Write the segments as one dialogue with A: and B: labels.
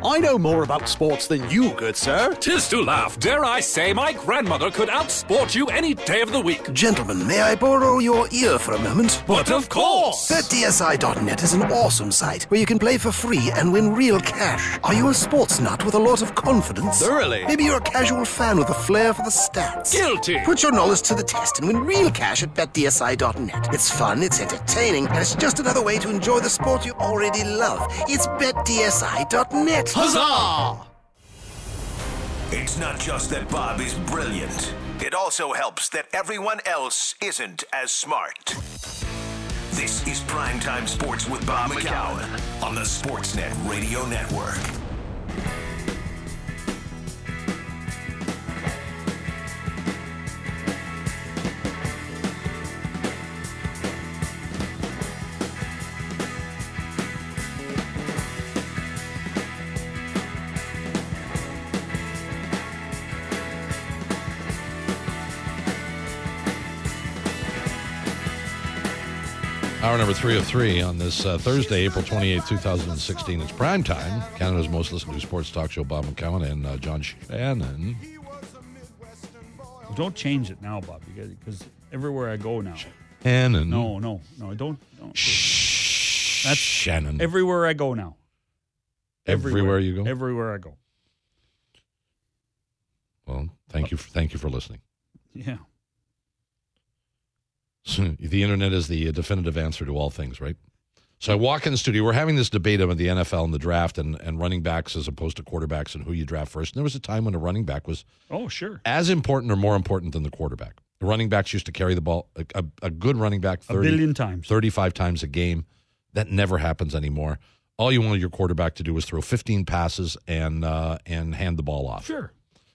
A: I know more about sports than you, good sir.
B: 'Tis to laugh. Dare I say my grandmother could outsport you any day of the week.
C: Gentlemen, may I borrow your ear for a moment?
B: But of course!
C: BetDSI.net is an awesome site where you can play for free and win real cash. Are you a sports nut with a lot of confidence?
A: Thoroughly.
C: Maybe you're a casual fan with a flair for the stats.
B: Guilty!
C: Put your knowledge to the test and win real cash at BetDSI.net. It's fun, it's entertaining, and it's just another way to enjoy the sport you already love. It's BetDSI.net.
A: Huzzah!
D: It's not just that Bob is brilliant. It also helps that everyone else isn't as smart. This is Primetime Sports with Bob McCown on the Sportsnet Radio Network.
E: Hour number 3 of 3 on this Thursday, April 28, 2016. It's prime time. Canada's most listened to sports talk show, Bob McCown and John Shannon.
F: Don't change it now, Bob, because everywhere I go now.
E: Shannon.
F: No, don't.
E: Shh.
F: That's
E: Shannon.
F: Everywhere I go now.
E: Everywhere you go?
F: Everywhere I go.
E: Well, thank you for listening.
F: Yeah.
E: The internet is the definitive answer to all things, right? So I walk in the studio. We're having this debate about the NFL and the draft and running backs as opposed to quarterbacks and who you draft first. And there was a time when a running back was as important or more important than the quarterback. The running backs used to carry the ball, a good running back 30,
F: a billion times.
E: 35 times a game. That never happens anymore. All you wanted your quarterback to do was throw 15 passes and hand the ball off.
F: Sure.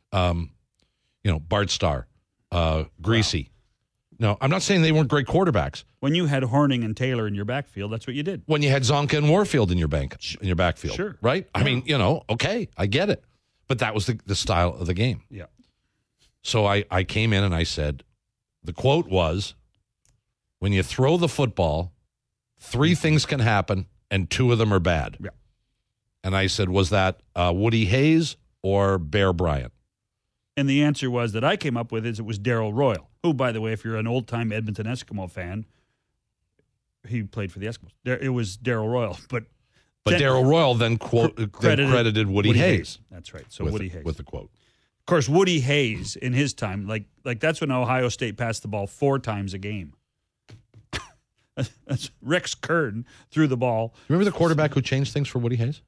E: Bart Starr, Greasy. Wow. No, I'm not saying they weren't great quarterbacks.
F: When you had Horning and Taylor in your backfield, that's what you did.
E: When you had Zonka and Warfield in your backfield,
F: sure,
E: right? I mean, okay, I get it, but that was the style of the game.
F: Yeah.
E: So I came in and I said, the quote was, "When you throw the football, 3 things can happen, and 2 of them are bad."
F: Yeah.
E: And I said, was that Woody Hayes or Bear Bryant?
F: And the answer was that I came up with it was Darryl Royal, who, by the way, if you're an old-time Edmonton Eskimo fan, he played for the Eskimos. It was Darryl Royal. But
E: Darryl Royal then credited Woody Hayes.
F: That's right. So Woody Hayes.
E: With the quote.
F: Of course, Woody Hayes, in his time, like that's when Ohio State passed the ball 4 times a game. That's Rex Kern threw the ball.
E: Remember the quarterback who changed things for Woody Hayes?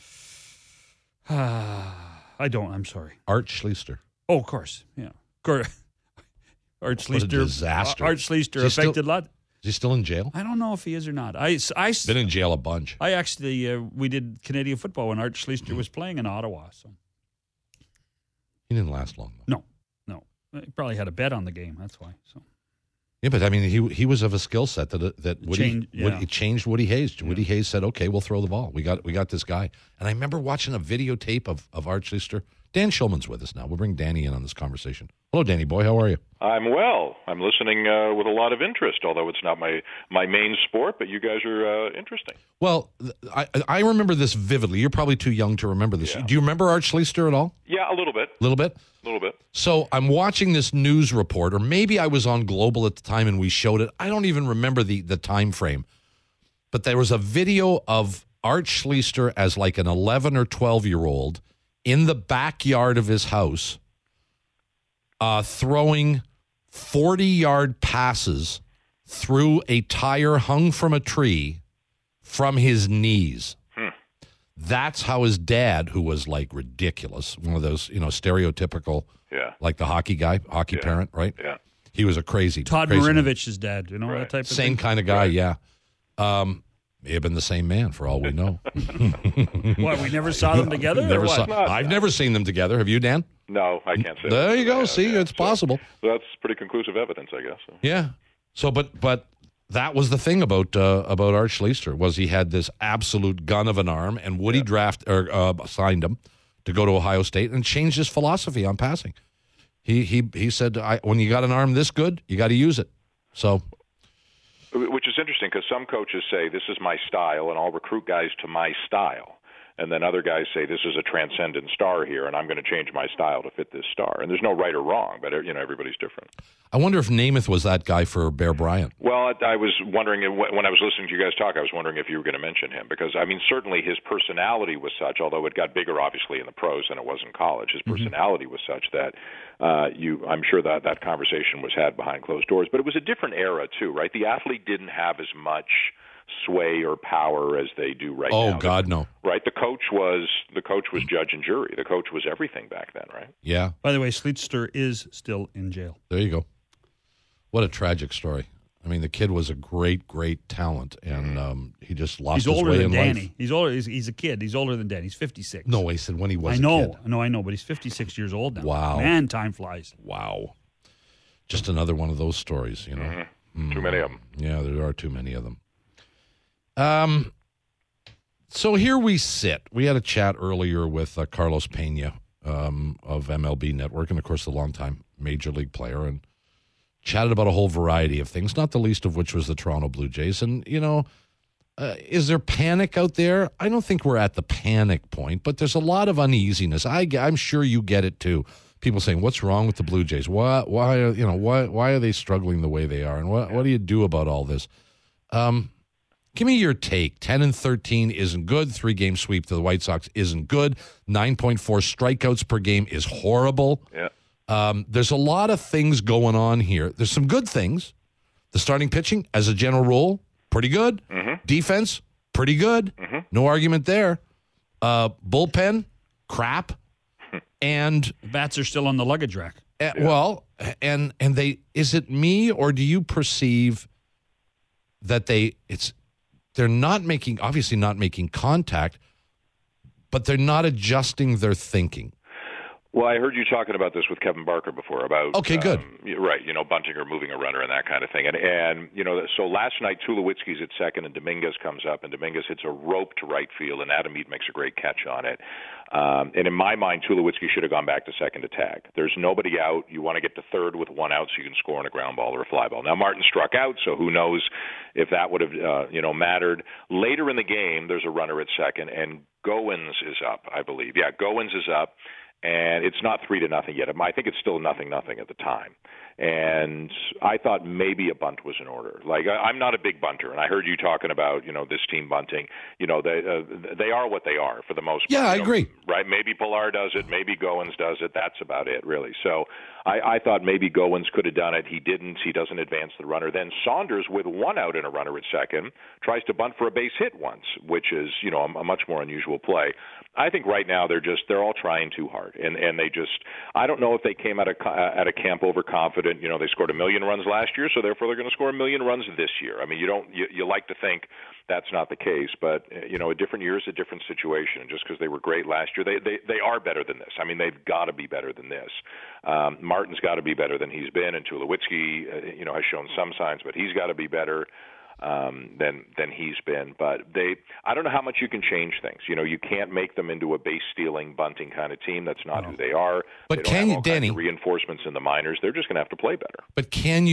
F: I don't. I'm sorry.
E: Art Schlichter.
F: Oh, of course. Yeah. Art Schlichter.
E: What a disaster.
F: Art Schlichter affected a lot.
E: Is he still in jail?
F: I don't know if he is or not.
E: Been in jail a bunch.
F: I actually, we did Canadian football when Art Schlichter was playing in Ottawa. So
E: he didn't last long, though.
F: No. He probably had a bet on the game. That's why. So.
E: Yeah, but I mean, he was of a skill set that Woody changed Woody Hayes. Yeah. Woody Hayes said, "Okay, we'll throw the ball. We got this guy." And I remember watching a videotape of Art Schlichter. Dan Shulman's with us now. We'll bring Danny in on this conversation. Hello, Danny boy. How are you?
G: I'm well. I'm listening with a lot of interest, although it's not my main sport, but you guys are interesting.
E: Well, I remember this vividly. You're probably too young to remember this.
G: Yeah.
E: Do you remember Art Schlichter at all?
G: Yeah, a little bit.
E: A little bit?
G: A little bit.
E: So I'm watching this news report, or maybe I was on Global at the time and we showed it. I don't even remember the time frame. But there was a video of Art Schlichter as like an 11 or 12-year-old in the backyard of his house throwing 40-yard passes through a tire hung from a tree from his knees. That's how his dad, who was like ridiculous, one of those, stereotypical, like the hockey parent, right?
G: Yeah.
E: He was a crazy
F: Todd Marinovich's dad, that type of thing.
E: Same kind of guy, yeah. May have been the same man for all we know.
F: What, we never saw them together?
E: I've never seen them together. Have you, Dan?
G: No, I can't say that.
E: There you go. See, it's possible.
G: That's pretty conclusive evidence, I guess. So.
E: Yeah. So, but that was the thing about Art Schlichter, was he had this absolute gun of an arm, and Woody signed him to go to Ohio State and changed his philosophy on passing. He said, when you got an arm this good, you got to use it. So.
G: Which is interesting because some coaches say, this is my style, and I'll recruit guys to my style. And then other guys say this is a transcendent star here, and I'm going to change my style to fit this star. And there's no right or wrong, but everybody's different.
E: I wonder if Namath was that guy for Bear Bryant.
G: Well, I was wondering when I was listening to you guys talk, I was wondering if you were going to mention him because certainly his personality was such, although it got bigger obviously in the pros than it was in college. His personality was such that I'm sure that conversation was had behind closed doors. But it was a different era too, right? The athlete didn't have as much sway or power as they do right now.
E: Oh God, no!
G: Right, the coach was judge and jury. The coach was everything back then, right?
E: Yeah.
F: By the way, Sleetster is still in jail.
E: There you go. What a tragic story. I mean, the kid was a great, great talent, and he just lost his way in life.
F: He's older than Danny. He's older. He's a kid. He's older than Danny. He's 56.
E: No, he said when he was
F: a kid. I know, but he's 56 years old now.
E: Wow.
F: Man, time flies.
E: Wow. Just another one of those stories, you know.
G: Mm-hmm. Too many of them.
E: Yeah, there are too many of them. So here we sit. We had a chat earlier with Carlos Pena of MLB Network, and of course the longtime Major League player, and chatted about a whole variety of things, not the least of which was the Toronto Blue Jays. And, is there panic out there? I don't think we're at the panic point, but there's a lot of uneasiness. I'm sure you get it too. People saying, "What's wrong with the Blue Jays? Why are they struggling the way they are? And what do you do about all this?" Give me your take. 10-13 isn't good. 3-game sweep to the White Sox isn't good. 9.4 strikeouts per game is horrible.
G: Yeah.
E: There's a lot of things going on here. There's some good things. The starting pitching, as a general rule, pretty good.
G: Mm-hmm.
E: Defense, pretty good.
G: Mm-hmm.
E: No argument there. Bullpen, crap. And
F: the bats are still on the luggage rack.
E: Well, and they, is it me or do you perceive that they're obviously not making contact, but they're not adjusting their thinking?
G: Well, I heard you talking about this with Kevin Barker before about
E: okay, good,
G: right? Bunting or moving a runner and that kind of thing. And so last night Tulowitzki's at second and Dominguez comes up and Dominguez hits a rope to right field and Adam Eaton makes a great catch on it. And in my mind, Tulowitzki should have gone back to second to tag. There's nobody out. You want to get to third with one out so you can score on a ground ball or a fly ball. Now Martin struck out, so who knows if that would have mattered. Later in the game, there's a runner at second and Goins is up, I believe. Yeah, Goins is up. And it's not 3-0 yet. I think it's still 0-0 at the time. And I thought maybe a bunt was in order. Like, I'm not a big bunter, and I heard you talking about, this team bunting. They are what they are for the most part.
E: Yeah, I agree.
G: Right? Maybe Pilar does it. Maybe Goins does it. That's about it, really. So I thought maybe Goins could have done it. He didn't. He doesn't advance the runner. Then Saunders, with one out and a runner at second, tries to bunt for a base hit once, which is, a much more unusual play. I think right now they're all trying too hard, and they just, I don't know if they came out of camp overconfident. They scored 1 million runs last year, so therefore they're going to score 1 million runs this year. I mean, you like to think that's not the case, but a different year is a different situation. Just because they were great last year, they are better than this. I mean, they've got to be better than this. Martin's got to be better than he's been, and Tulowitzki, has shown some signs, but he's got to be better than he's been. But I don't know how much you can change things. You can't make them into a base stealing, bunting kind of team. That's not who they are.
E: But
G: they don't
E: can
G: have
E: you,
G: all
E: Danny?
G: Kinds of reinforcements in the minors. They're just going to have to play better.
E: But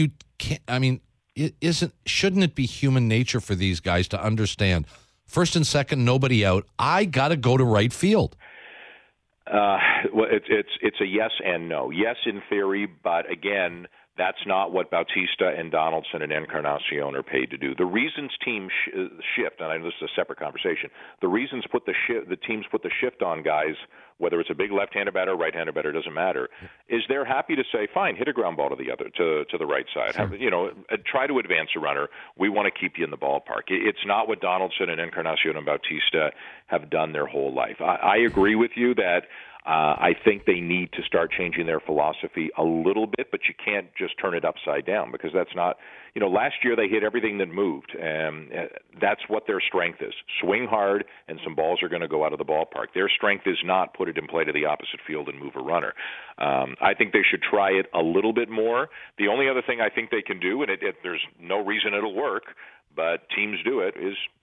E: shouldn't it be human nature for these guys to understand? First and second, nobody out. I got to go to right field.
G: Well, it's a yes and no. Yes, in theory, but again, that's not what Bautista and Donaldson and Encarnacion are paid to do. The reasons teams shift, and I know this is a separate conversation, the reasons the teams put the shift on guys, whether it's a big left-handed batter, right-handed batter, doesn't matter, is they're happy to say, fine, hit a ground ball to the right side.
E: Sure.
G: Try to advance a runner. We want to keep you in the ballpark. It's not what Donaldson and Encarnacion and Bautista have done their whole life. I agree with you that I think they need to start changing their philosophy a little bit, but you can't just turn it upside down because that's not, last year they hit everything that moved, and that's what their strength is. Swing hard, and some balls are going to go out of the ballpark. Their strength is not put it in play to the opposite field and move a runner. I think they should try it a little bit more. The only other thing I think they can do, and there's no reason it'll work, but teams do it, is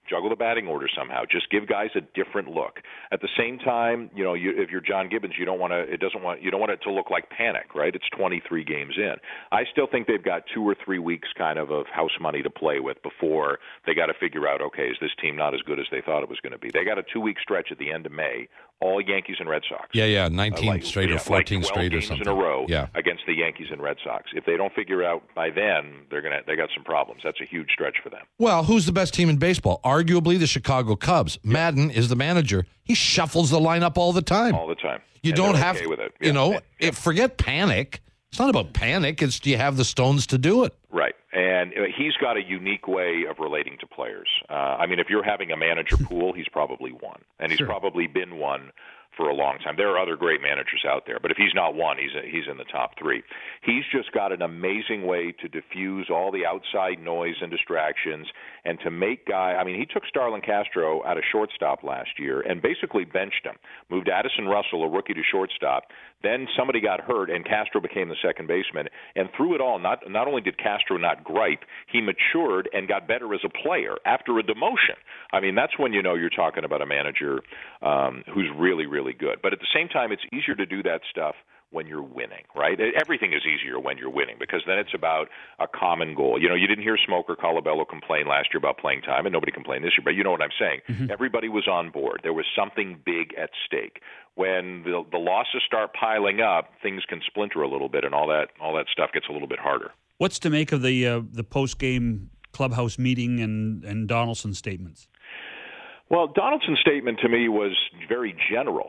G: Juggle the batting order somehow. Just give guys a different look. At the same time, if you're John Gibbons, you don't want it to look like panic, right? It's 23 games in. I still think they've got 2 or 3 weeks kind of house money to play with before they got to figure out, okay, is this team not as good as they thought it was going to be? They got a 2-week stretch at the end of May, all Yankees and Red Sox.
E: Yeah, 19 straight or 14 straight or something.
G: In a row against the Yankees and Red Sox. If they don't figure it out by then, they got some problems. That's a huge stretch for them.
E: Well, who's the best team in baseball? Arguably the Chicago Cubs. Madden is the manager. He shuffles the lineup all the time.
G: All the time.
E: You
G: and
E: don't have,
G: okay with it.
E: Forget panic. It's not about panic. It's do you have the stones to do it?
G: Right. And he's got a unique way of relating to players. If you're having a manager pool, he's probably one. And he's probably been one for a long time. There are other great managers out there, but if he's not one, he's in the top 3. He's just got an amazing way to diffuse all the outside noise and distractions and to make he took Starlin Castro out of shortstop last year and basically benched him, moved Addison Russell, a rookie, to shortstop. Then somebody got hurt, and Castro became the second baseman. And through it all, not only did Castro not gripe, he matured and got better as a player after a demotion. That's when you're talking about a manager who's really, really good. But at the same time, it's easier to do that stuff when you're winning, right? Everything is easier when you're winning because then it's about a common goal. You didn't hear Smoker Colabello complain last year about playing time, and nobody complained this year, but you know what I'm saying. Mm-hmm. Everybody was on board. There was something big at stake. When the losses start piling up, things can splinter a little bit, and all that stuff gets a little bit harder.
F: What's to make of the post-game clubhouse meeting and Donaldson's statements?
G: Well, Donaldson's statement to me was very general.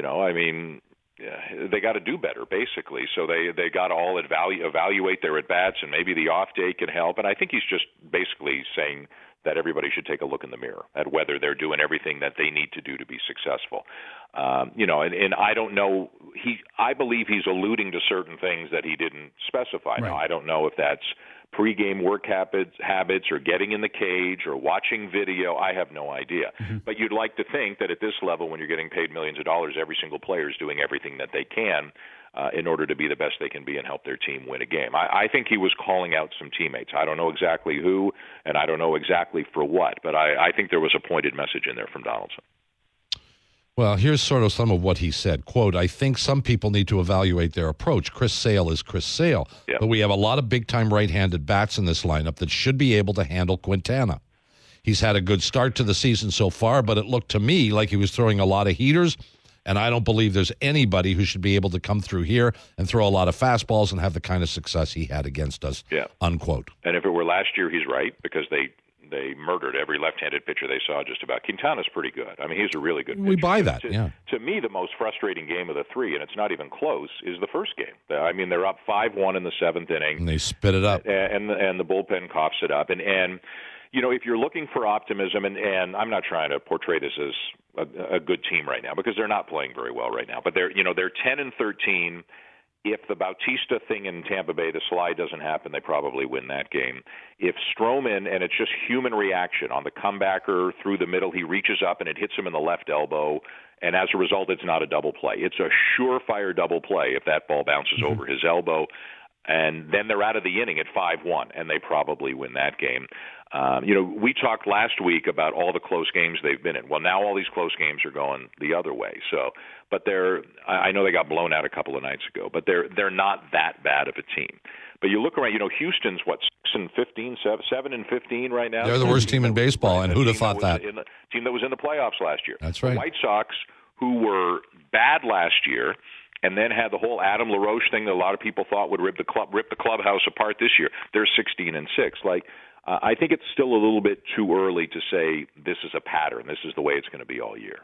G: They got to do better, basically. So they got to all evaluate their at-bats, and maybe the off day can help. And I think he's just basically saying that everybody should take a look in the mirror at whether they're doing everything that they need to do to be successful. And I don't know. I believe he's alluding to certain things that he didn't specify. Right. Now, I don't know if that's pregame work habits or getting in the cage or watching video. I have no idea. Mm-hmm. But you'd like to think that at this level, when you're getting paid millions of dollars, every single player is doing everything that they can in order to be the best they can be and help their team win a game. I think he was calling out some teammates. I don't know exactly who, and I don't know exactly for what, but I think there was a pointed message in there from Donaldson.
E: Well, here's sort of some of what he said. Quote, I think some people need to evaluate their approach. Chris Sale is Chris Sale. Yep. But we have a lot of big-time right-handed bats in this lineup that should be able to handle Quintana. He's had a good start to the season so far, but it looked to me like he was throwing a lot of heaters, and I don't believe there's anybody who should be able to come through here and throw a lot of fastballs and have the kind of success he had against us, unquote.
G: And if it were last year, he's right, because they murdered every left-handed pitcher they saw just about. Quintana's pretty good. He's a really good pitcher.
E: We buy that,
G: To me, the most frustrating game of the 3, and it's not even close, is the first game. They're up 5-1 in the 7th inning.
E: And they spit it up.
G: And the bullpen coughs it up. And if you're looking for optimism, and I'm not trying to portray this as a good team right now because they're not playing very well right now, but they're 10-13. If the Bautista thing in Tampa Bay, the slide doesn't happen, they probably win that game. If Stroman, and it's just human reaction on the comebacker through the middle, he reaches up and it hits him in the left elbow, and as a result, it's not a double play. It's a surefire double play if that ball bounces over his elbow. And then they're out of the inning at 5-1, and they probably win that game. We talked last week about all the close games they've been in. Well, now all these close games are going the other way. But I know they got blown out a couple of nights ago, but they're not that bad of a team. But you look around, Houston's 6-15, 7-15 right now.
E: They're the worst team in baseball, and who'd have thought that?
G: Team that was in the playoffs last year.
E: That's right.
G: The White Sox, who were bad last year, and then had the whole Adam LaRoche thing that a lot of people thought would rip the clubhouse apart this year. They're 16-6. I think it's still a little bit too early to say this is a pattern. This is the way it's going to be all year.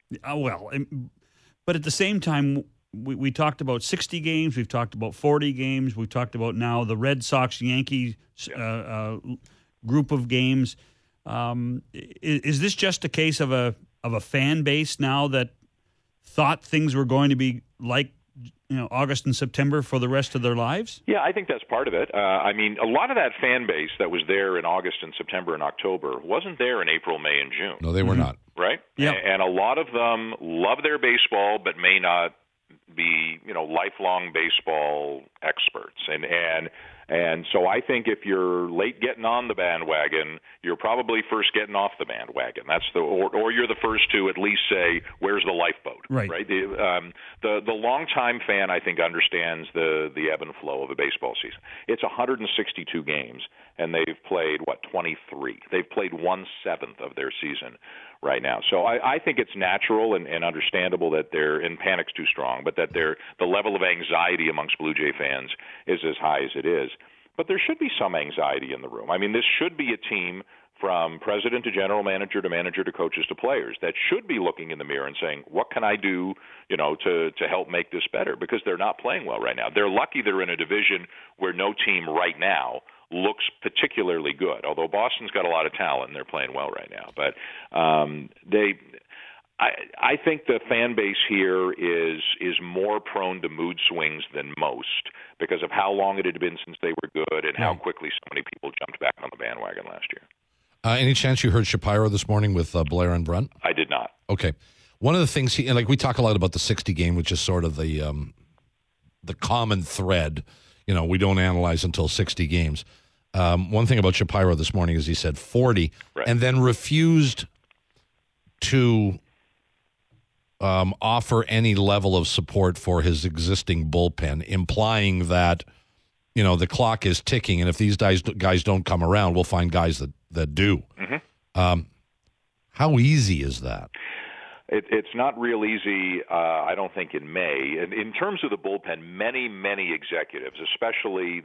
F: But at the same time, we talked about 60 games. We've talked about 40 games. We've talked about now the Red Sox-Yankees group of games. Is this just a case of a fan base now that thought things were going to be like August and September for the rest of their lives?
G: Yeah, I think that's part of it. A lot of that fan base that was there in August and September and October wasn't there in April, May, and June.
E: No, they were not.
G: Right?
F: Yeah.
G: And a lot of them love their baseball but may not be, lifelong baseball experts. And And so I think if you're late getting on the bandwagon, you're probably first getting off the bandwagon. That's or you're the first to at least say, "Where's the lifeboat?"
F: Right.
G: The longtime fan, I think, understands the ebb and flow of a baseball season. It's 162 games, and they've played 23. They've played 1/7 of their season right now. So I think it's natural and understandable that and panic's too strong, but that the level of anxiety amongst Blue Jay fans is as high as it is. But there should be some anxiety in the room. I mean, this should be a team from president to general manager to coaches to players that should be looking in the mirror and saying, what can I do, to help make this better? Because they're not playing well right now. They're lucky they're in a division where no team right now looks particularly good, although Boston's got a lot of talent and they're playing well right now. But I think the fan base here is more prone to mood swings than most because of how long it had been since they were good and how quickly so many people jumped back on the bandwagon last year.
E: Any chance you heard Shapiro this morning with Blair and Brunt?
G: I did not.
E: Okay. One of the things we talk a lot about the 60 game, which is sort of the common thread. We don't analyze until 60 games. One thing about Shapiro this morning is he said 40 and then refused to offer any level of support for his existing bullpen, implying that, the clock is ticking, and if these guys don't come around, we'll find guys that do. Mm-hmm. How easy is that?
G: It's not real easy, I don't think, in May. And in terms of the bullpen, many executives, especially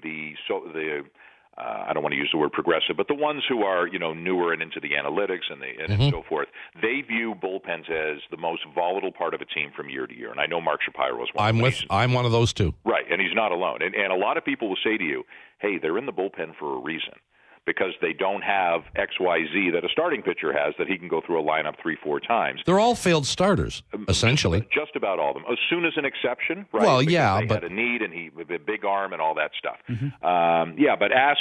G: I don't want to use the word progressive, but the ones who are, newer and into the analytics and so forth, they view bullpens as the most volatile part of a team from year to year. And I know Mark Shapiro is one.
E: I'm one of those too.
G: Right, and he's not alone. And a lot of people will say to you, hey, they're in the bullpen for a reason, because they don't have XYZ that a starting pitcher has that he can go through a lineup 3-4 times.
E: They're all failed starters, essentially.
G: Just about all of them. As soon as an exception, right?
E: Well,
G: because
E: but
G: they had a need and he with a big arm and all that stuff.
E: Mm-hmm.
G: But ask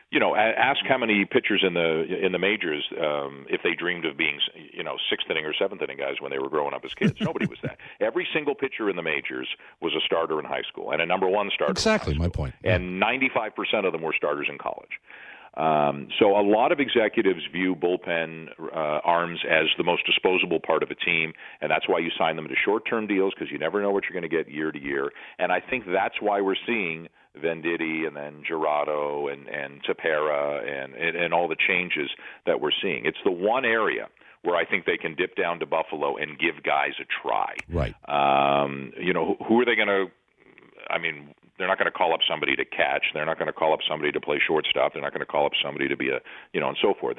G: how many pitchers in the majors if they dreamed of being sixth inning or seventh inning guys when they were growing up as kids. Nobody was that. Every single pitcher in the majors was a starter in high school and a number one starter.
E: Exactly my point.
G: And 95% of them were starters in college. So a lot of executives view bullpen arms as the most disposable part of a team, and that's why you sign them to short-term deals, because you never know what you're going to get year to year. And I think that's why we're seeing Venditti and then Gerardo and Tepera and all the changes that we're seeing. It's the one area where I think they can dip down to Buffalo and give guys a try.
E: Right.
G: Who are they going to – I mean – they're not going to call up somebody to catch. They're not going to call up somebody to play shortstop. They're not going to call up somebody to be and so forth.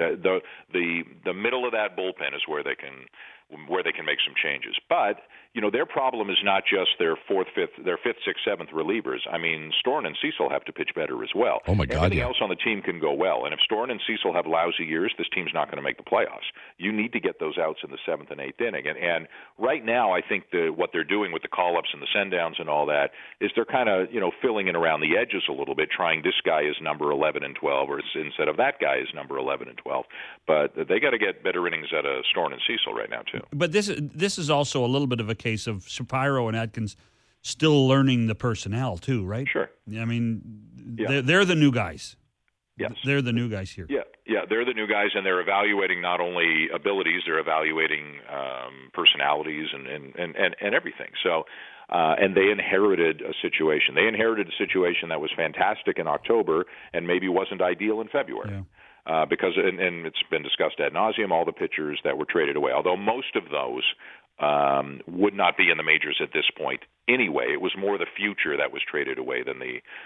G: The middle of that bullpen is where they can make some changes. But their problem is not just their fifth, sixth, seventh relievers. I mean, Storen and Cecil have to pitch better as well.
E: Oh my God!
G: Everything else on the team can go well, and if Storen and Cecil have lousy years, this team's not going to make the playoffs. You need to get those outs in the seventh and eighth inning, and right now, I think what they're doing with the call-ups and the send-downs and all that is they're kind of filling in around the edges a little bit, trying this guy is number 11 and 12, or instead of that guy is number 11 and 12. But they got to get better innings out of Storen and Cecil right now too.
F: But this is also a little bit of a case of Shapiro and Atkins still learning the personnel too, right?
G: Sure.
F: I mean, they're the new guys.
G: Yes.
F: They're the new guys here.
G: Yeah, they're the new guys, and they're evaluating not only abilities, they're evaluating personalities and everything. So, and they inherited a situation. They inherited a situation that was fantastic in October and maybe wasn't ideal in February. Yeah. Because it's been discussed ad nauseum, all the pitchers that were traded away, although most of those would not be in the majors at this point anyway. It was more the future that was traded away than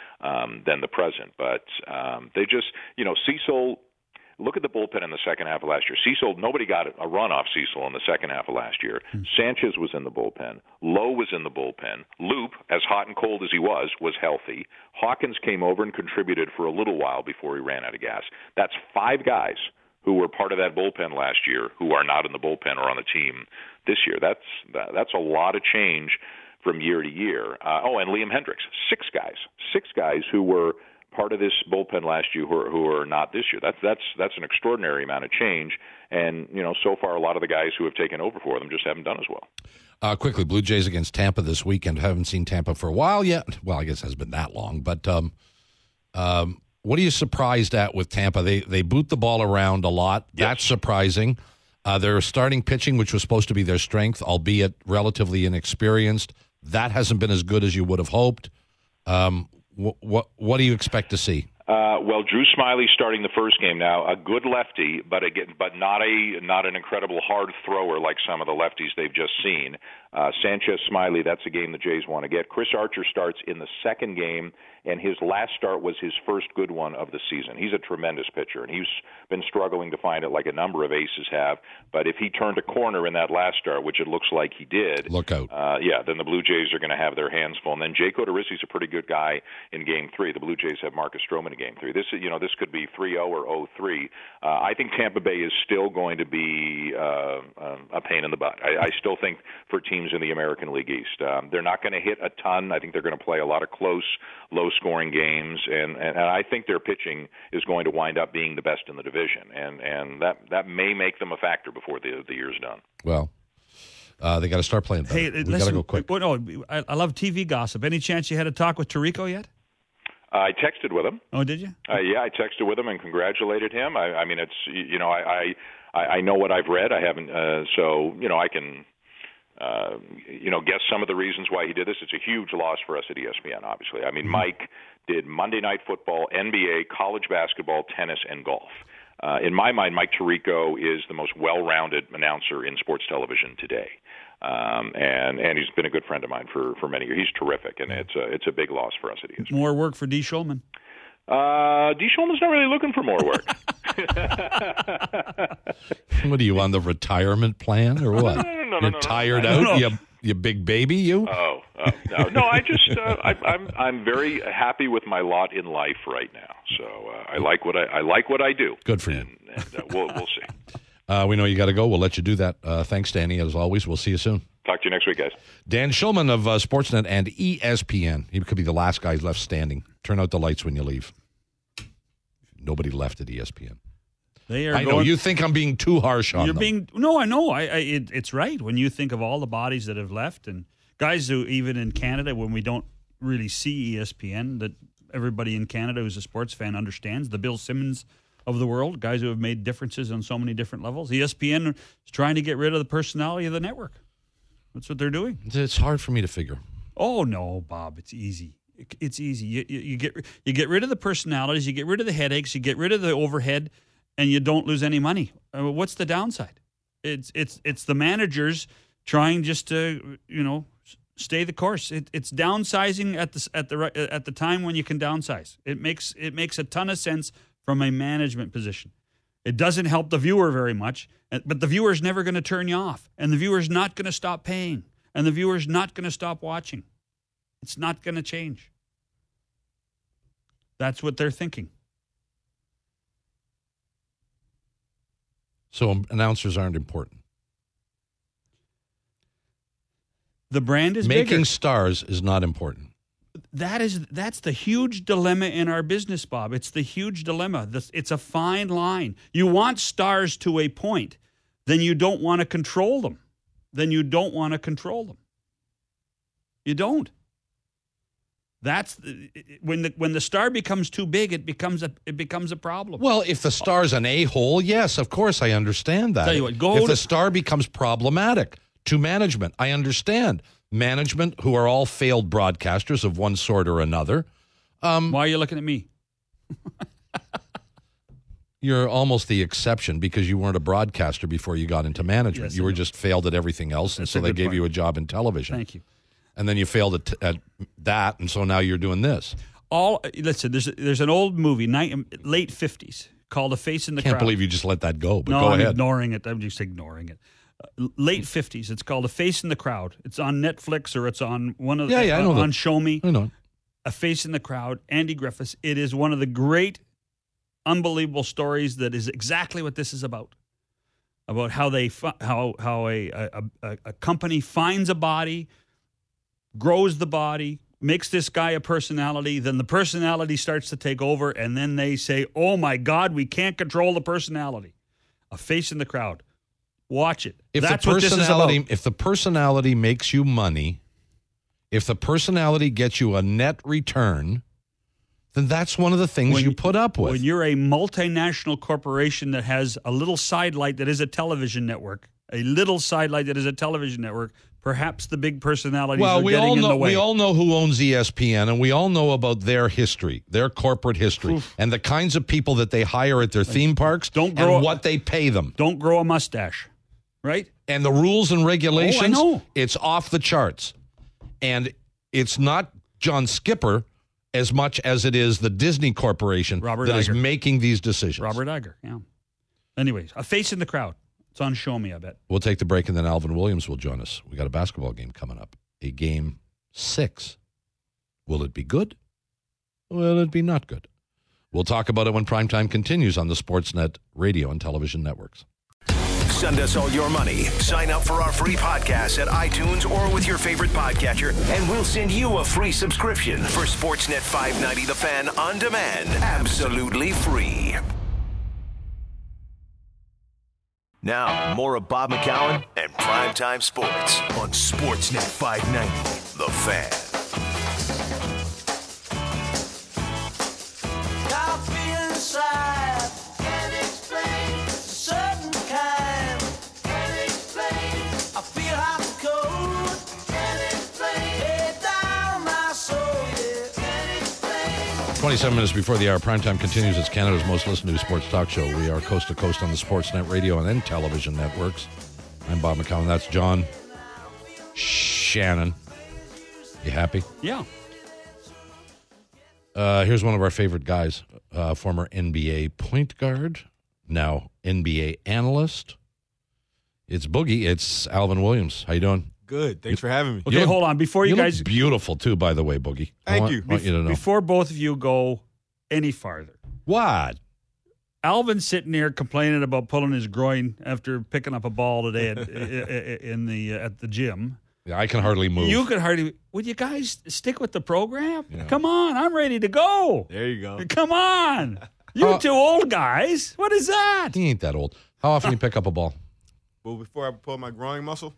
G: the present. But they just, Cecil, look at the bullpen in the second half of last year. Cecil, nobody got a run off Cecil in the second half of last year. Sanchez was in the bullpen. Lowe was in the bullpen. Loop, as hot and cold as he was healthy. Hawkins came over and contributed for a little while before he ran out of gas. That's 5 guys who were part of that bullpen last year who are not in the bullpen or on the team this year. That's a lot of change from year to year. And Liam Hendriks, 6 guys who were part of this bullpen last year who are not this year. That's an extraordinary amount of change, and so far a lot of the guys who have taken over for them just haven't done as well.
E: Quickly, Blue Jays against Tampa this weekend. Haven't seen Tampa for a while yet. Well, I guess it hasn't been that long, but What are you surprised at with Tampa? They boot the ball around a lot.
G: Yes.
E: That's surprising. Their starting pitching, which was supposed to be their strength, albeit relatively inexperienced, that hasn't been as good as you would have hoped. What do you expect to see?
G: Well, Drew Smyly starting the first game now, a good lefty, but not an incredible hard thrower like some of the lefties they've just seen. Sanchez Smyly, that's a game the Jays want to get. Chris Archer starts in the second game, and his last start was his first good one of the season. He's a tremendous pitcher, and he's been struggling to find it like a number of aces have. But if he turned a corner in that last start, which it looks like he did,
E: look out.
G: Then the Blue Jays are going to have their hands full. And then Jake Odorizzi's a pretty good guy in Game 3. The Blue Jays have Marcus Stroman in Game 3. This could be 3-0 or 0-3. I think Tampa Bay is still going to be a pain in the butt. I still think for teams in the American League East, they're not going to hit a ton. I think they're going to play a lot of close, low-scoring games, and I think their pitching is going to wind up being the best in the division, and that may make them a factor before the year's done.
E: Well, they got to start playing better.
F: Hey,
E: we got to go quick.
F: I love TV gossip. Any chance you had a talk with Tirico yet?
G: I texted with him.
F: Oh, did you?
G: Yeah, I texted with him and congratulated him. I mean, it's I know what I've read. I haven't, so I can. Guess some of the reasons why he did this. It's a huge loss for us at ESPN, obviously. I mean, Mike did Monday Night Football, NBA, college basketball, tennis, and golf. In my mind, Mike Tirico is the most well-rounded announcer in sports television today. And he's been a good friend of mine for many years. He's terrific, and it's a big loss for us at ESPN.
F: More work for D. Shulman.
G: D. Shulman's not really looking for more work.
E: What are you, on the retirement plan or what?
G: No,
E: You're tired out, you big baby, you?
G: Oh, no. I just I'm very happy with my lot in life right now. So I like what I do.
E: Good for you.
G: And we'll see.
E: We know you got to go. We'll let you do that. Thanks, Danny. As always, we'll see you soon.
G: Talk to you next week, guys.
E: Dan Shulman of Sportsnet and ESPN. He could be the last guy left standing. Turn out the lights when you leave. Nobody left at ESPN. I know you think I'm being too harsh on them.
F: No, I know. It's right. When you think of all the bodies that have left, and guys who, even in Canada, when we don't really see ESPN, that everybody in Canada who's a sports fan understands, the Bill Simmons of the world, guys who have made differences on so many different levels. ESPN is trying to get rid of the personality of the network. That's what they're doing.
E: It's hard for me to figure.
F: Oh, no, Bob. It's easy. It's easy. You get rid of the personalities, you get rid of the headaches, you get rid of the overhead, and you don't lose any money. What's the downside? It's the managers trying just to stay the course. It's downsizing at the time when you can downsize. It makes a ton of sense from a management position. It doesn't help the viewer very much, but the viewer's never going to turn you off, and the viewer's not going to stop paying, and the viewer's not going to stop watching. It's not going to change. That's what they're thinking.
E: So announcers aren't important.
F: The brand is
E: making
F: bigger.
E: Stars is not important.
F: That's the huge dilemma in our business, Bob. It's the huge dilemma. It's a fine line. You want stars to a point, then you don't want to control them. You don't. That's when the star becomes too big, it becomes a problem.
E: Well, if the star's an a-hole, yes, of course, I understand that.
F: Tell you what,
E: if the star becomes problematic to management, I understand. Management, who are all failed broadcasters of one sort or another.
F: Why are you looking at me?
E: You're almost the exception because you weren't a broadcaster before you got into management.
F: Yes,
E: you were just failed at everything else, and so they gave you a job in television.
F: Thank you.
E: And then you failed at that, and so now you're doing this.
F: Listen, there's an old movie, late 50s, called A Face in the Crowd.
E: Can't believe you just let that go, but
F: no,
E: go
F: I'm
E: ahead.
F: ignoring it. I'm just ignoring it. Late 50s. It's called A Face in the Crowd. It's on Netflix or it's on one of the
E: I know
F: on
E: that.
F: Show Me.
E: I know.
F: A Face in the Crowd. Andy Griffiths. It is one of the great, unbelievable stories that is exactly what this is about. About how a company finds a body, grows the body, makes this guy a personality, then the personality starts to take over, and then they say, oh my God, we can't control the personality. A Face in the Crowd. Watch it. That's what this is about.
E: If the personality makes you money, if the personality gets you a net return, then that's one of the things you put up with.
F: When you're a multinational corporation that has a little sidelight that is a television network, perhaps the big personalities are getting in the way.
E: We all know who owns ESPN, and we all know about their history, their corporate history, and the kinds of people that they hire at their theme parks and what they pay them.
F: Don't grow a mustache, right?
E: And the rules and regulations,
F: I know.
E: it's off the charts. And it's not John Skipper as much as it is the Disney Corporation that is making these decisions.
F: Robert Iger, yeah. Anyways, a face in the crowd. It's on Show Me, I bet.
E: We'll take the break, and then Alvin Williams will join us. We got a basketball game coming up, a Game 6. Will it be good? Will it be not good? We'll talk about it when primetime continues on the Sportsnet radio and television networks.
D: Send us all your money. Sign up for our free podcast at iTunes or with your favorite podcatcher, and we'll send you a free subscription for Sportsnet 590 The Fan on demand. Absolutely free. Now, more of Bob McCown and Primetime Sports on Sportsnet 590 The Fan.
H: I feel hot cold.
E: 27 minutes before the hour, primetime continues. It's Canada's most listened to sports talk show. We are coast to coast on the Sportsnet radio and then television networks. I'm Bob McCown. That's John Shannon. You happy?
F: Yeah.
E: Here's one of our favorite guys, former NBA point guard, now NBA analyst. It's Boogie. It's Alvin Williams. How you doing?
I: Good. Thanks for having me.
F: Okay, hold on. Before you guys...
E: look beautiful, too, by the way, Boogie.
I: Thank you.
E: I want you to know.
F: Before both of you go any farther.
E: What?
F: Alvin's sitting here complaining about pulling his groin after picking up a ball today at the gym.
E: Yeah, I can hardly move.
F: You can hardly... Would you guys stick with the program? Yeah. Come on. I'm ready to go.
I: There you go.
F: Come on. You two old guys. What is that?
E: He ain't that old. How often you pick up a ball?
I: Well, before I pull my groin muscle,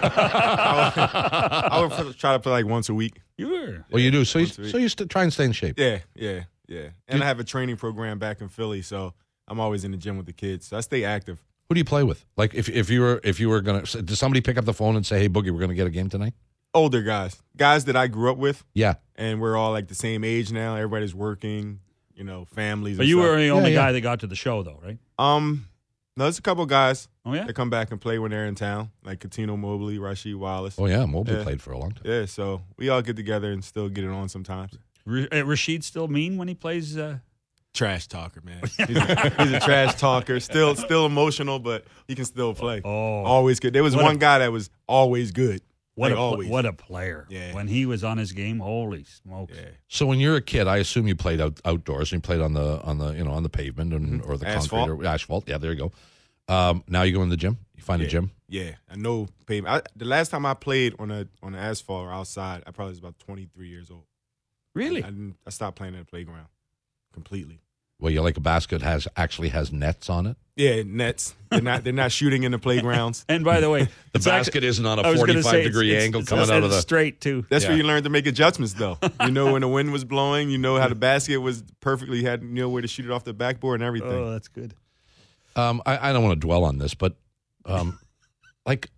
I: I would try to play like once a week.
F: You were.
E: Well, you do. So you try and stay in shape.
I: Yeah. And I have a training program back in Philly, so I'm always in the gym with the kids. So I stay active.
E: Who do you play with? Like if you were gonna, did somebody pick up the phone and say, "Hey, Boogie, we're gonna get a game tonight"?
I: Older guys that I grew up with.
E: Yeah.
I: And we're all like the same age now. Everybody's working, families.
F: But you were the only guy that got to the show, though, right?
I: No, there's a couple guys
F: that
I: come back and play when they're in town, like Katino Mobley, Rasheed Wallace.
E: Oh, yeah, Mobley played for a long time.
I: Yeah, so we all get together and still get it on sometimes.
F: Rasheed still mean when he plays?
I: Trash talker, man. He's a trash talker. Still emotional, but he can still play.
F: Oh.
I: Always good. There was one guy that was always good.
F: What
I: a
F: player.
I: Yeah.
F: When he was on his game, holy smokes.
I: Yeah.
E: So when you're a kid, I assume you played outdoors and you played on the pavement or the
I: asphalt.
E: concrete or asphalt. Yeah, there you go. Now you go in the gym? You find a gym?
I: Yeah. I know pavement. The last time I played on the asphalt or outside, I probably was about 23 years old.
F: Really?
I: I stopped playing at the playground completely.
E: Well, you like a basket actually has nets on it?
I: Yeah, nets. They're not shooting in the playgrounds.
F: And by the way,
E: the basket isn't on a 45-degree angle coming out of the
F: straight too.
I: That's where you learn to make adjustments, though. When the wind was blowing, how the basket was perfectly had where to shoot it off the backboard and everything.
F: Oh, that's good.
E: I don't want to dwell on this, but like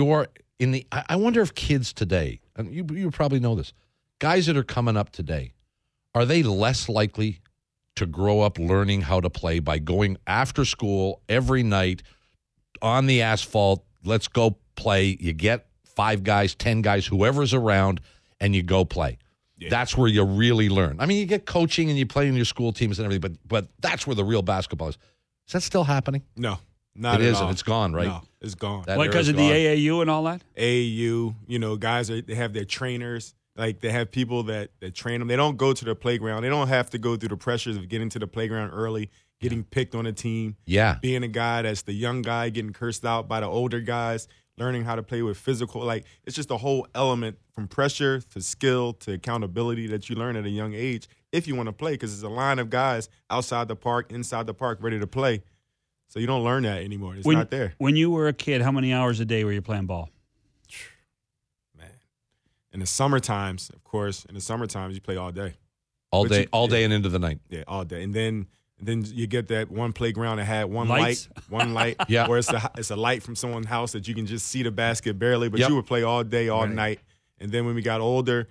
E: I wonder if kids today, and you probably know this, guys that are coming up today, are they less likely to grow up learning how to play by going after school every night on the asphalt? Let's go play. You get 5 guys, 10 guys, whoever's around, and you go play. Yeah. That's where you really learn. I mean, you get coaching and you play in your school teams and everything, but that's where the real basketball is. Is that still happening?
I: No, not
E: it
I: at
E: isn't.
I: all.
E: It's gone, right?
I: No, it's gone.
F: Because of the AAU and all that?
I: AAU, guys, they have their trainers. Like, they have people that train them. They don't go to the playground. They don't have to go through the pressures of getting to the playground early, getting picked on a team.
E: Yeah.
I: Being a guy that's the young guy, getting cursed out by the older guys, learning how to play with physical. Like, it's just a whole element from pressure to skill to accountability that you learn at a young age if you want to play, because there's a line of guys outside the park, inside the park, ready to play. So you don't learn that anymore. It's not there.
F: When you were a kid, how many hours a day were you playing ball?
I: In the summer times, of course, you play all day.
E: all day and into the night.
I: Yeah, all day. And then you get that one playground that had one
F: Lights?
I: light,
E: Yeah.
I: or it's a light from someone's house that you can just see the basket barely, but
E: Yep.
I: you would play all day, all
F: Right.
I: night. And then when we got older,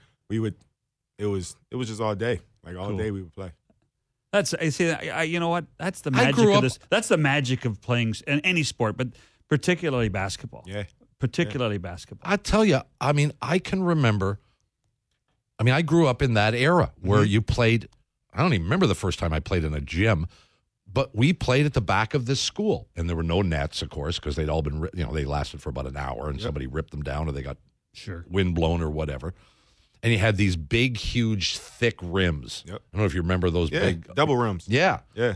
I: it was just all day. Like all day we would play.
F: That's I see. You know what? That's the
E: I
F: magic
E: grew
F: of
E: up-
F: this. That's the magic of playing in any sport, but particularly basketball.
I: Yeah.
F: Particularly basketball.
E: I tell you, I mean, I can remember. I mean, I grew up in that era where you played. I don't even remember the first time I played in a gym, but we played at the back of this school, and there were no nets, of course, because they'd all been, they lasted for about an hour, and somebody ripped them down, or they got wind blown or whatever. And you had these big, huge, thick rims.
I: Yep.
E: I don't know if you remember those
I: Yeah,
E: big
I: double rims.
E: Yeah.
I: Yeah.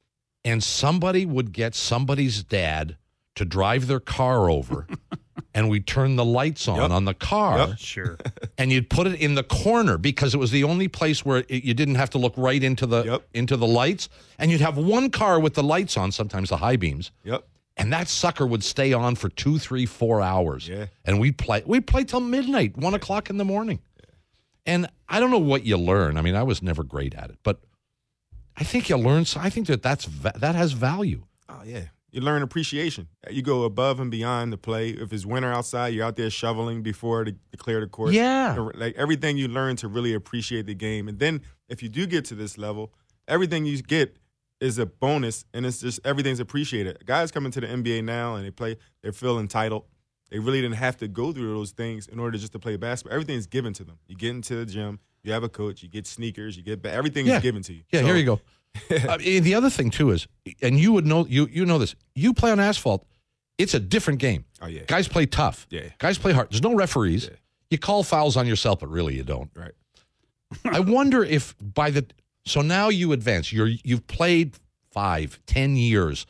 E: And somebody would get somebody's dad to drive their car over, and we'd turn the lights on the car.
I: Yep.
F: Sure.
E: And you'd put it in the corner because it was the only place where you didn't have to look right into the lights. And you'd have one car with the lights on, sometimes the high beams.
I: Yep.
E: And that sucker would stay on for 2, 3, 4 hours.
I: Yeah.
E: And we'd play till midnight, 1 o'clock in the morning. And I don't know what you learn. I mean, I was never great at it, but I think you learn. I think that has value.
I: Oh yeah. You learn appreciation. You go above and beyond the play. If it's winter outside, you're out there shoveling before to clear the court.
E: Yeah.
I: Like everything you learn to really appreciate the game. And then if you do get to this level, everything you get is a bonus, and it's just everything's appreciated. Guys coming to the NBA now and they feel entitled. They really didn't have to go through those things in order just to play basketball. Everything's given to them. You get into the gym, you have a coach, you get sneakers, everything is given to you.
E: Yeah,
I: So,
E: here you go. The other thing too is, and you would know, you know this. You play on asphalt, it's a different game.
I: Oh yeah.
E: Guys play tough.
I: Yeah.
E: Guys play hard. There's no referees.
I: Yeah.
E: You call fouls on yourself, but really you don't.
I: Right.
E: I wonder if so now you advance. You've played 5, 10 years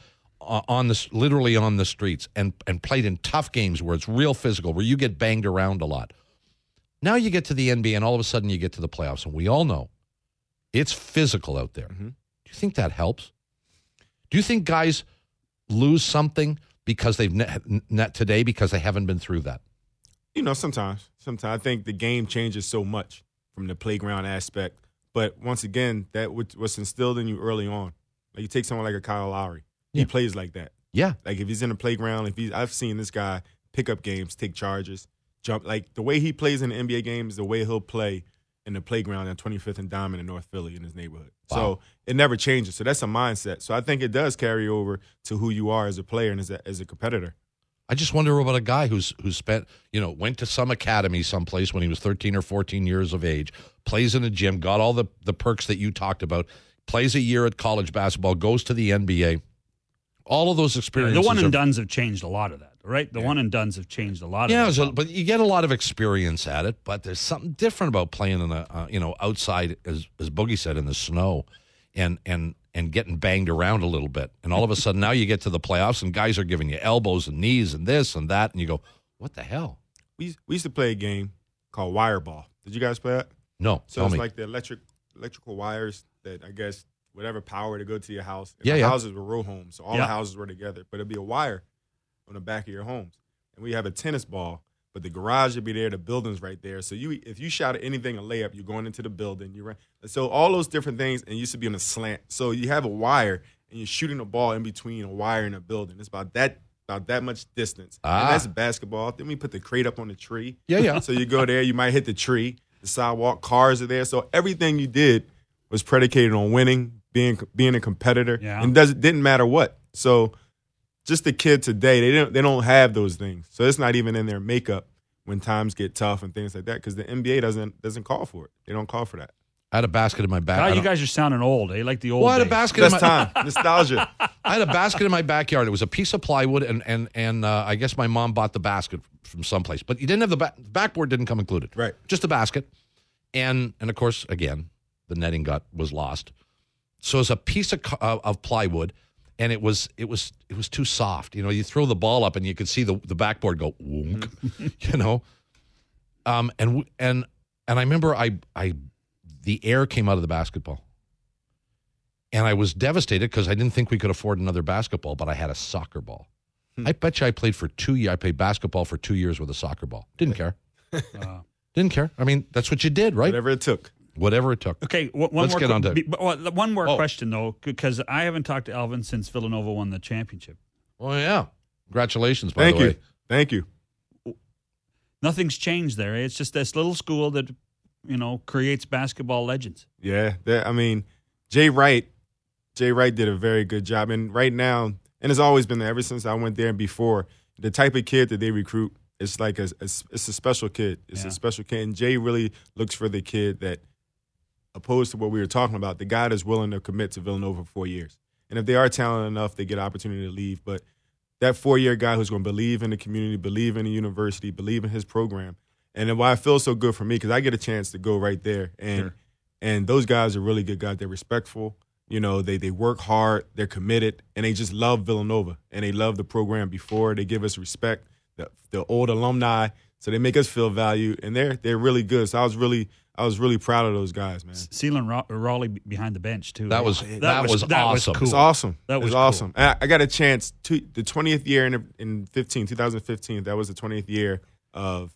E: literally on the streets and played in tough games where it's real physical, where you get banged around a lot. Now you get to the NBA and all of a sudden you get to the playoffs, and we all know it's physical out there.
I: Mm-hmm.
E: Do you think that helps? Do you think guys lose something because they've net today because they haven't been through that?
I: Sometimes I think the game changes so much from the playground aspect. But once again, that was instilled in you early on. Like you take someone like a Kyle Lowry, he plays like that.
E: Yeah.
I: Like if he's in the playground, I've seen this guy pick up games, take charges, jump. Like the way he plays in the NBA games, the way he'll play in the playground at 25th and Diamond in North Philly in his neighborhood.
E: Wow.
I: So it never changes. So that's a mindset. So I think it does carry over to who you are as a player and as a competitor.
E: I just wonder about a guy who's spent, went to some academy someplace when he was 13 or 14 years of age, plays in a gym, got all the perks that you talked about, plays a year at college basketball, goes to the NBA. All of those experiences.
F: The one and dones have changed a lot of that, right? The one and dones have changed a lot of that.
E: But you get a lot of experience at it, but there's something different about playing in a, outside, as Boogie said, in the snow and getting banged around a little bit. And all of a sudden now you get to the playoffs and guys are giving you elbows and knees and this and that. And you go, what the hell?
I: We used to play a game called wire ball. Did you guys play that?
E: No.
I: So it's like the electrical wires that I guess whatever power to go to your house. And
E: Yeah,
I: the
E: yeah.
I: houses were row homes, so all the houses were together. But it'd be a wire on the back of your homes. And we have a tennis ball, but the garage would be there, the building's right there. So if you shot at anything a layup, you're going into the building. So all those different things, and it used to be on a slant. So you have a wire, and you're shooting a ball in between a wire and a building. It's about that much distance. And that's basketball. Then we put the crate up on the tree.
E: Yeah.
I: So you go there, you might hit the tree, the sidewalk, cars are there. So everything you did was predicated on winning, being a competitor, and didn't matter what. So just the kid today, they don't have those things. So it's not even in their makeup when times get tough and things like that because the NBA doesn't call for it. They don't call for that.
E: I had a basket in my back.
F: God, you guys are sounding old, eh? Like the old
E: Well, I had a
F: days.
E: basket
I: Best
E: in my
I: time. Nostalgia.
E: I had a basket in my backyard. It was a piece of plywood, and I guess my mom bought the basket from someplace. But you didn't have the backboard didn't come included.
I: Right.
E: Just a basket. And of course, again, the netting was lost. So it's a piece of plywood, and it was too soft. You throw the ball up, and you could see the backboard go wonk. And I remember the air came out of the basketball. And I was devastated because I didn't think we could afford another basketball, but I had a soccer ball. I bet you I played for 2 years. I played basketball for 2 years with a soccer ball. Didn't care. Didn't care. I mean, that's what you did, right?
I: Whatever it took.
E: Whatever it took.
F: Okay,
E: Let's get on to
F: one more question, though, because I haven't talked to Alvin since Villanova won the championship.
E: Oh, yeah. Congratulations, by the way.
I: Thank you.
F: Nothing's changed there. It's just this little school that, creates basketball legends.
I: Yeah. Jay Wright did a very good job. And right now, and it's always been there ever since I went there and before, the type of kid that they recruit, it's like it's a special kid. It's a special kid. And Jay really looks for the kid that, opposed to what we were talking about, the guy that's willing to commit to Villanova for 4 years. And if they are talented enough, they get an opportunity to leave. But that 4-year guy who's going to believe in the community, believe in the university, believe in his program. And then why it feels so good for me, because I get a chance to go right there. And those guys are really good guys. They're respectful. They work hard. They're committed. And they just love Villanova. And they love the program before. They give us respect, the old alumni. So they make us feel valued. And they're really good. So I was really proud of those guys, man.
F: Sealan Raleigh behind the bench, too.
E: That was awesome.
F: Cool.
I: It's awesome.
F: That was
I: awesome.
F: Cool.
I: I got a chance to the 20th year in 2015. That was the 20th year of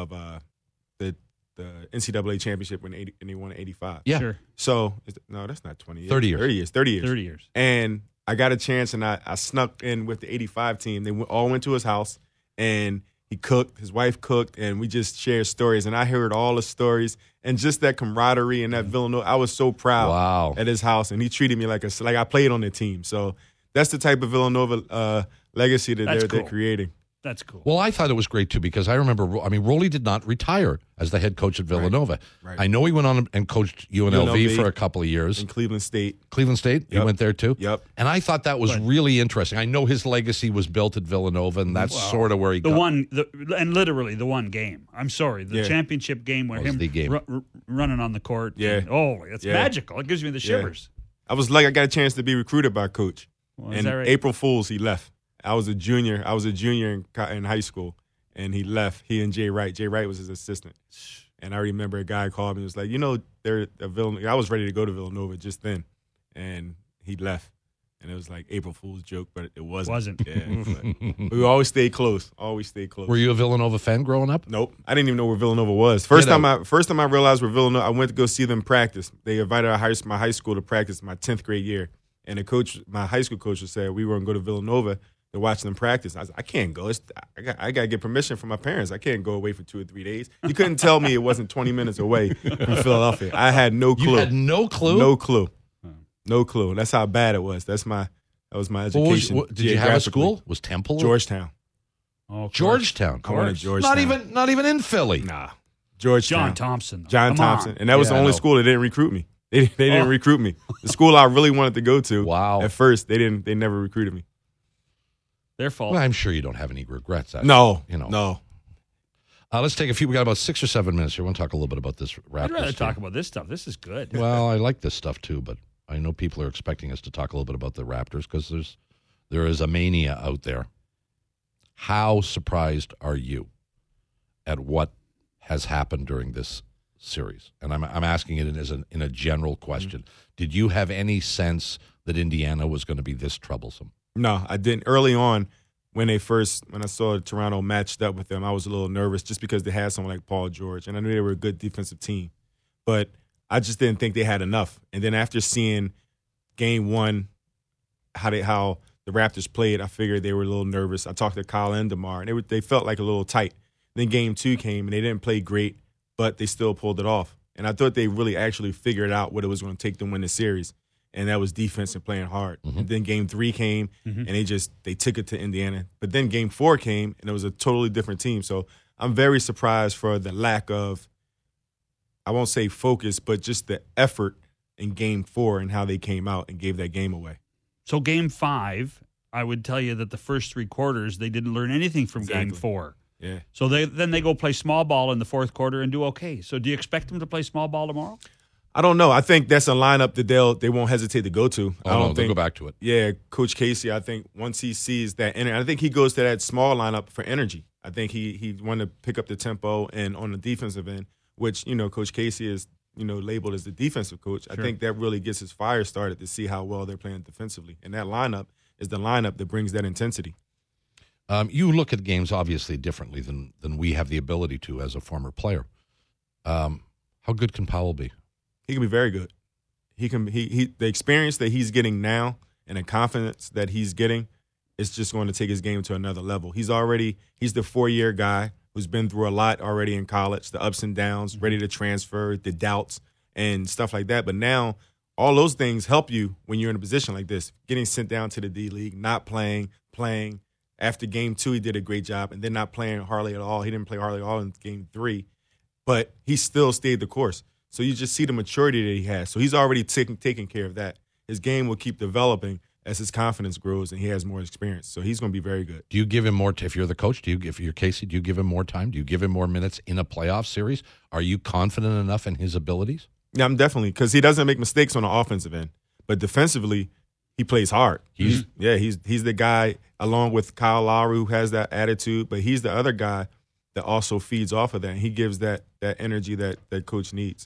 I: the NCAA championship when they won in 85.
E: Yeah.
F: Sure.
I: So, no, that's not 20 years.
E: 30 years.
I: 30 years.
F: 30 years.
I: And I got a chance, and I snuck in with the 85 team. They all went to his house, and he cooked. His wife cooked, and we just shared stories. And I heard all the stories, and just that camaraderie and that Villanova. I was so proud at his house, and he treated me like I played on the team. So that's the type of Villanova legacy that they're creating.
F: That's cool.
E: Well, I thought it was great, too, because I remember, Rollie did not retire as the head coach at Villanova.
I: Right.
E: I know he went on and coached UNLV for a couple of years.
I: In Cleveland State.
E: Cleveland State? Yep. He went there, too?
I: Yep.
E: And I thought that was really interesting. I know his legacy was built at Villanova, and that's sort of where he got.
F: And literally the one game. I'm sorry. The championship game where him running on the court.
I: Yeah.
F: It's magical. It gives me the shivers.
I: I got a chance to be recruited by Coach.
F: Well,
I: and
F: right?
I: April Fools, he left. I was a junior in high school, and he left. He and Jay Wright. Jay Wright was his assistant. And I remember a guy called me and was like, they're a Villanova. I was ready to go to Villanova just then, and he left. And it was like April Fool's joke, but it wasn't. Yeah, we always stayed close.
E: Were you a Villanova fan growing up?
I: Nope. I didn't even know where Villanova was. First time I realized where Villanova, I went to go see them practice. They invited my high school to practice my 10th grade year. And my high school coach said we were going to go to Villanova to watch them practice. I was like, I can't go. I got to get permission from my parents. I can't go away for 2 or 3 days. You couldn't tell me it wasn't 20 minutes away from Philadelphia. I had no clue.
E: You had no clue?
I: No clue. No clue. That's how bad it was. That was my education.
E: Did you have a school? Was Temple?
I: Georgetown.
E: Oh, Georgetown.
I: I went to Georgetown.
E: Not even in Philly.
I: Nah. Georgetown.
F: John Thompson.
I: John Thompson. And that was the only school that didn't recruit me. They didn't recruit me. The school I really wanted to go to.
E: Wow.
I: At first, they never recruited me.
F: Their fault.
E: Well, I'm sure you don't have any regrets.
I: No.
E: Let's take we got about 6 or 7 minutes here. I want to talk a little bit about this Raptors.
F: I'd rather talk about this stuff. This is good.
E: Well, I like this stuff too, but I know people are expecting us to talk a little bit about the Raptors because there is a mania out there. How surprised are you at what has happened during this series? And I'm asking it in a general question. Mm-hmm. Did you have any sense that Indiana was going to be this troublesome?
I: No, I didn't. Early on, when I saw Toronto matched up with them, I was a little nervous just because they had someone like Paul George, and I knew they were a good defensive team. But I just didn't think they had enough. And then after seeing Game 1, how the Raptors played, I figured they were a little nervous. I talked to Kyle and DeMar, and they felt like a little tight. Then Game 2 came, and they didn't play great, but they still pulled it off. And I thought they really actually figured out what it was going to take to win the series. And that was defense and playing hard. Mm-hmm. And then Game 3 came, and they took it to Indiana. But then Game 4 came, and it was a totally different team. So I'm very surprised for the lack of, I won't say focus, but just the effort in Game 4 and how they came out and gave that game away.
F: So Game 5, I would tell you that the first 3 quarters, they didn't learn anything from Game 4.
I: Yeah.
F: So they go play small ball in the fourth quarter and do okay. So do you expect them to play small ball tomorrow?
I: I don't know. I think that's a lineup that they won't hesitate to go to.
E: They'll go back to it.
I: Yeah, Coach Casey, I think once he sees that energy, I think he goes to that small lineup for energy. I think he wanted to pick up the tempo and on the defensive end, which, Coach Casey is, labeled as the defensive coach. Sure. I think that really gets his fire started to see how well they're playing defensively. And that lineup is the lineup that brings that intensity.
E: You look at games obviously differently than we have the ability to as a former player. How good can Powell be?
I: He can be very good. The experience that he's getting now and the confidence that he's getting is just going to take his game to another level. He's the 4-year guy who's been through a lot already in college, the ups and downs, ready to transfer, the doubts and stuff like that. But now all those things help you when you're in a position like this, getting sent down to the D-League, not playing. After game 2, he did a great job, and then not playing hardly at all. He didn't play hardly at all in game 3, but he still stayed the course. So you just see the maturity that he has. So he's already taking care of that. His game will keep developing as his confidence grows and he has more experience. So he's going to be very good.
E: Do you give him more? If you're the coach, if you're Casey, do you give him more time? Do you give him more minutes in a playoff series? Are you confident enough in his abilities?
I: Yeah, I'm definitely, because he doesn't make mistakes on the offensive end, but defensively, he plays hard. He's the guy along with Kyle Lowry who has that attitude, but he's the other guy that also feeds off of that, and he gives that energy that coach needs.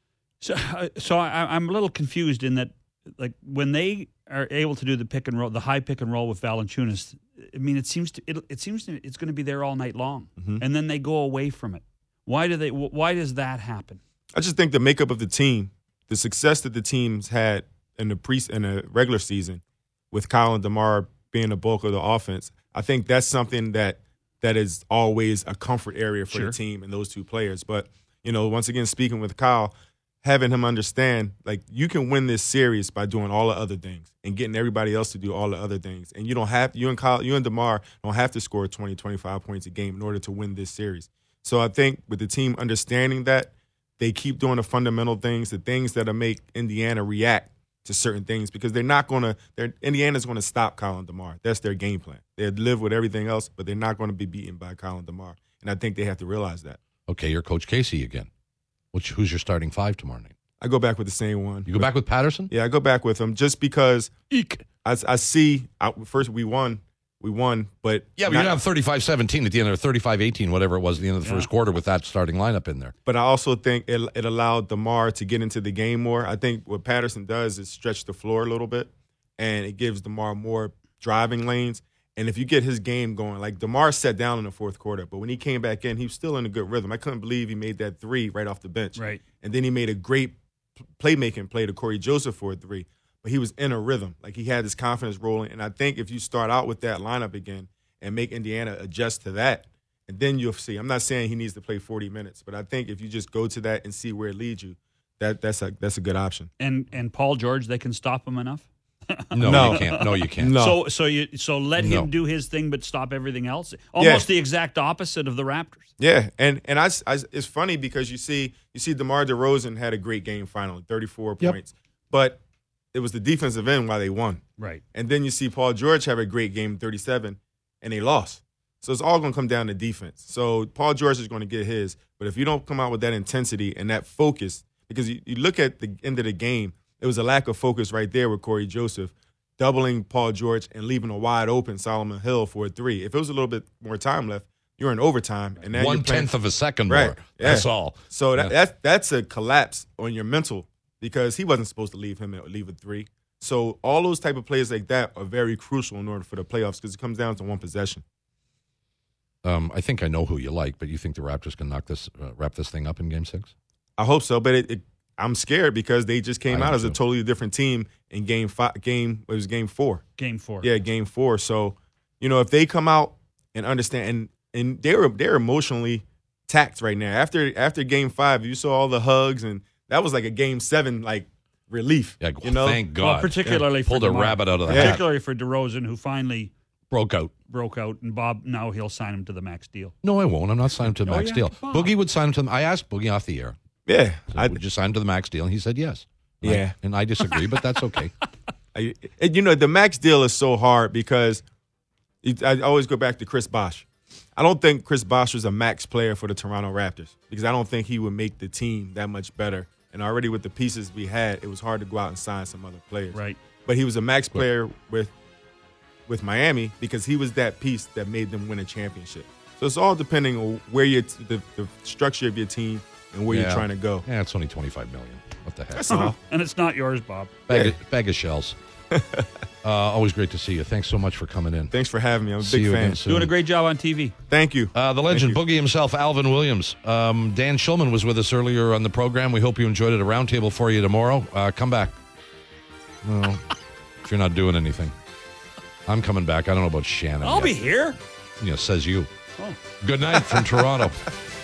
F: So I'm a little confused in that, like, when they are able to do the pick and roll, the high pick and roll with Valanciunas, I mean, it seems it's going to be there all night long, and then they go away from it. Why does that happen?
I: I just think the makeup of the team, the success that the team's had in the regular season, with Kyle and DeMar being the bulk of the offense, I think that's something that is always a comfort area for the team and those two players. But once again, speaking with Kyle, having him understand, like, you can win this series by doing all the other things and getting everybody else to do all the other things, and you and DeMar don't have to score 20, 25 points a game in order to win this series. So I think with the team understanding that, they keep doing the fundamental things, the things that make Indiana react to certain things, because Indiana's going to stop Kyle and DeMar. That's their game plan. They live with everything else, but they're not going to be beaten by Kyle and DeMar. And I think they have to realize that. Okay,
E: you're Coach Casey again. Who's your starting 5 tomorrow night?
I: I go back with the same one.
E: You go back with Patterson?
I: Yeah, I go back with him just because I see, first we won, but...
E: Yeah, but you have 35-17 at the end, or 35-18, whatever it was at the end of the first quarter with that starting lineup in there.
I: But I also think it allowed DeMar to get into the game more. I think what Patterson does is stretch the floor a little bit, and it gives DeMar more driving lanes. And if you get his game going, like DeMar sat down in the fourth quarter, but when he came back in, he was still in a good rhythm. I couldn't believe he made that 3 right off the bench.
F: Right.
I: And then he made a great playmaking play to Corey Joseph for a 3. But he was in a rhythm. Like, he had his confidence rolling. And I think if you start out with that lineup again and make Indiana adjust to that, and then you'll see. I'm not saying he needs to play 40 minutes, but I think if you just go to that and see where it leads you, that's a good option.
F: And Paul George, they can stop him enough?
E: No, you can't. No, you can't.
I: No.
F: So let him do his thing, but stop everything else. Almost the exact opposite of the Raptors.
I: Yeah, and I it's funny because you see DeMar DeRozan had a great game finally, 34 points, but it was the defensive end why they won.
F: Right.
I: And then you see Paul George have a great game, 37, and they lost. So it's all going to come down to defense. So Paul George is going to get his, but if you don't come out with that intensity and that focus, because you look at the end of the game, it was a lack of focus right there with Corey Joseph doubling Paul George and leaving a wide open Solomon Hill for a 3. If it was a little bit more time left, you're in overtime. And now
E: 1/10 of a second
I: more.
E: Right. That's all.
I: So that's a collapse on your mental, because he wasn't supposed to leave a 3. So all those type of plays like that are very crucial in order for the playoffs, because it comes down to one possession.
E: I think I know who you like, but you think the Raptors can wrap this thing up in Game 6?
I: I hope so, but I'm scared because they just came out as a totally different team in Game 4.
F: Game 4.
I: Yeah, Game 4. So, if they come out and understand, and they're emotionally taxed right now. After Game 5, you saw all the hugs, and that was like a Game 7 like relief.
E: Yeah, thank God.
F: Well, particularly for
E: pulled a rabbit out of the hat.
F: Particularly for DeRozan, who finally
E: broke out,
F: and Bob, now he'll sign him to the max deal.
E: No, I won't. I'm not signing him to the max deal. Bob. Boogie would sign him to them. I asked Boogie off the air.
I: Yeah.
E: Would you sign him to the max deal? And he said yes.
I: Yeah.
E: And I disagree, but that's okay.
I: The max deal is so hard because I always go back to Chris Bosh. I don't think Chris Bosh was a max player for the Toronto Raptors, because I don't think he would make the team that much better. And already with the pieces we had, it was hard to go out and sign some other players.
F: Right.
I: But he was a max player with Miami because he was that piece that made them win a championship. So it's all depending on where the structure of your team and where you're trying to go.
E: Yeah, it's only $25 million. What the heck?
I: That's all.
F: And it's not yours, Bob.
E: Bag of shells. Always great to see you. Thanks so much for coming in.
I: Thanks for having me. I'm a
E: See
I: big
E: you
I: fan.
E: again soon.
F: Doing a great job on TV.
I: Thank you.
E: The legend,
I: Thank you.
E: Boogie himself, Alvin Williams. Dan Shulman was with us earlier on the program. We hope you enjoyed it. A roundtable for you tomorrow. Come back. Well, if you're not doing anything. I'm coming back. I don't know about Shannon
F: I'll
E: yet.
F: be here.
E: Yeah, says you.
F: Oh.
E: Good night from Toronto.